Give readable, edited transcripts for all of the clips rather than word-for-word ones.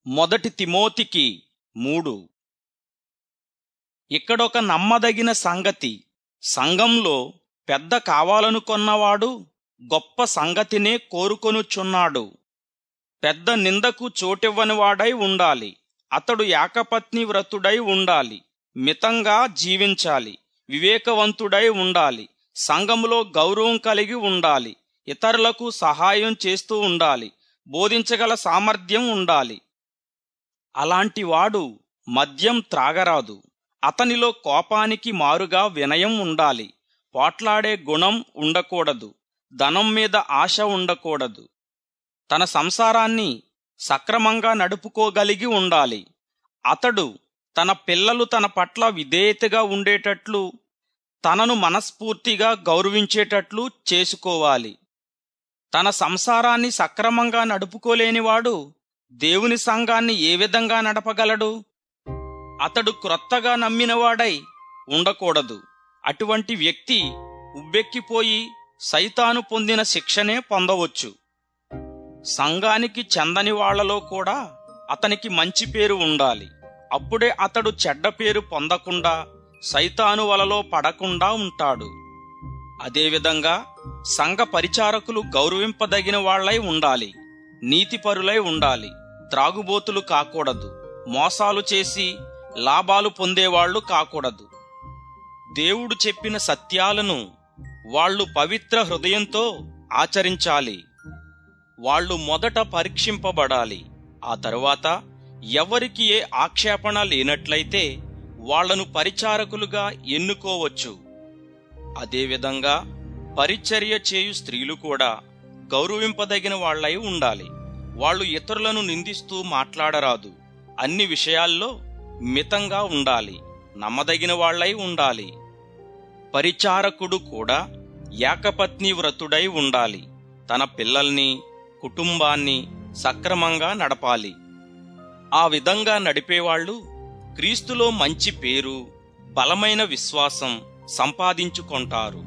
మొదటి తిమోతికి 3. ఇక్కడొక నమ్మదగిన సంగతి. సంఘంలో పెద్ద కావాలనుకొన్నవాడు గొప్ప సంగతినే కోరుకొనుచున్నాడు. పెద్ద నిందకు చోటివ్వనివాడై ఉండాలి. అతడు ఏకపత్ని వ్రతుడై ఉండాలి. మితంగా జీవించాలి. వివేకవంతుడై ఉండాలి. సంఘములో గౌరవం కలిగి ఉండాలి. ఇతరులకు సహాయం చేస్తూ ఉండాలి. బోధించగల సామర్థ్యం ఉండాలి. అలాంటివాడు మద్యం త్రాగరాదు. అతనిలో కోపానికి మారుగా వినయం ఉండాలి. పోట్లాడే గుణం ఉండకూడదు. ధనం మీద ఆశ ఉండకూడదు. తన సంసారాన్ని సక్రమంగా నడుపుకోగలిగి ఉండాలి. అతడు తన పిల్లలు తన పట్ల విధేయతగా ఉండేటట్లు, తనను మనస్ఫూర్తిగా గౌరవించేటట్లు చేసుకోవాలి. తన సంసారాన్ని సక్రమంగా నడుపుకోలేనివాడు దేవుని సంఘాన్ని ఏ విధంగా నడపగలడు? అతడు క్రొత్తగా నమ్మినవాడై ఉండకూడదు. అటువంటి వ్యక్తి ఉబ్బెక్కిపోయి సైతాను పొందిన శిక్షనే పొందవచ్చు. సంఘానికి చెందని వాళ్లలో కూడా అతనికి మంచి పేరు ఉండాలి. అప్పుడే అతడు చెడ్డ పేరు పొందకుండా, సైతాను వలలో పడకుండా ఉంటాడు. అదేవిధంగా సంఘ పరిచారకులు గౌరవింపదగిన వాళ్లై ఉండాలి. నీతిపరులై ఉండాలి. త్రాగుబోతులు కాకూడదు. మోసాలు చేసి లాభాలు పొందేవాళ్లు కాకూడదు. దేవుడు చెప్పిన సత్యాలను వాళ్ళు పవిత్ర హృదయంతో ఆచరించాలి. వాళ్ళు మొదట పరీక్షింపబడాలి. ఆ తరువాత ఎవరికి ఏ ఆక్షేపణ లేనట్లయితే వాళ్లను పరిచారకులుగా ఎన్నుకోవచ్చు. అదేవిధంగా పరిచర్య చేయు స్త్రీలు కూడా గౌరవింపదగిన వాళ్లై ఉండాలి. వాళ్ళు ఇతరులను నిందిస్తూ మాట్లాడరాదు. అన్ని విషయాల్లో మితంగా ఉండాలి. నమ్మదగిన వాళ్లై ఉండాలి. పరిచారకుడు కూడా ఏకపత్ని వ్రతుడై ఉండాలి. తన పిల్లల్ని, కుటుంబాన్ని సక్రమంగా నడపాలి. ఆ విధంగా నడిపేవాళ్లు క్రీస్తులో మంచి పేరు, బలమైన విశ్వాసం సంపాదించుకొంటారు.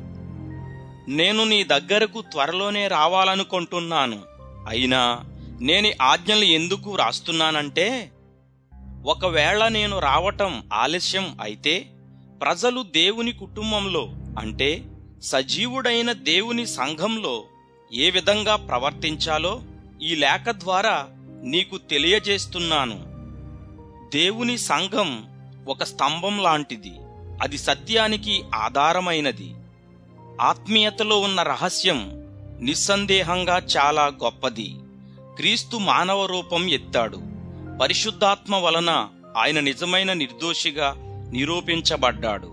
నేను నీ దగ్గరకు త్వరలోనే రావాలనుకుంటున్నాను. అయినా నేను ఆజ్ఞలు ఎందుకు రాస్తున్నానంటే, ఒకవేళ నేను రావటం ఆలస్యం అయితే ప్రజలు దేవుని కుటుంబంలో, అంటే సజీవుడైన దేవుని సంఘంలో ఏ విధంగా ప్రవర్తించాలో ఈ లేఖ ద్వారా నీకు తెలియజేస్తున్నాను. దేవుని సంఘం ఒక స్తంభం లాంటిది. అది సత్యానికి ఆధారమైనది. ఆత్మీయతలో ఉన్న రహస్యం నిస్సందేహంగా చాలా గొప్పది. క్రీస్తు మానవ రూపం ఎత్తాడు. పరిశుద్ధాత్మ వలన ఆయన నిజమైన నిర్దోషిగా నిరూపించబడ్డాడు.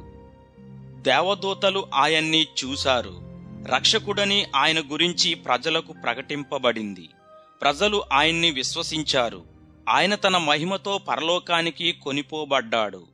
దేవదూతలు ఆయన్ని చూశారు. రక్షకుడని ఆయన గురించి ప్రజలకు ప్రకటింపబడింది. ప్రజలు ఆయన్ని విశ్వసించారు. ఆయన తన మహిమతో పరలోకానికి కొనిపోబడ్డాడు.